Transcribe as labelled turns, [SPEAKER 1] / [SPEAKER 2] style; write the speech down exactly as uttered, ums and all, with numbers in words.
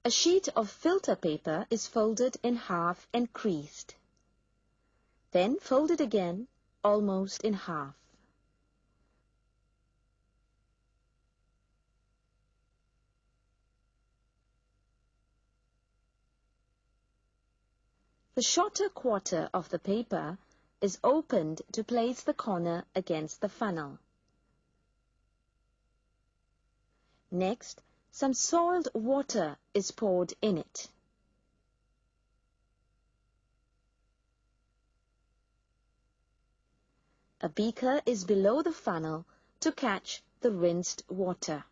[SPEAKER 1] A sheet of filter paper is folded in half and creased. Then fold it again, almost in half. The shorter quarter of the paper is opened to place the corner against the funnel. Next, some soiled water is poured in it. A beaker is below the funnel to catch the rinsed water.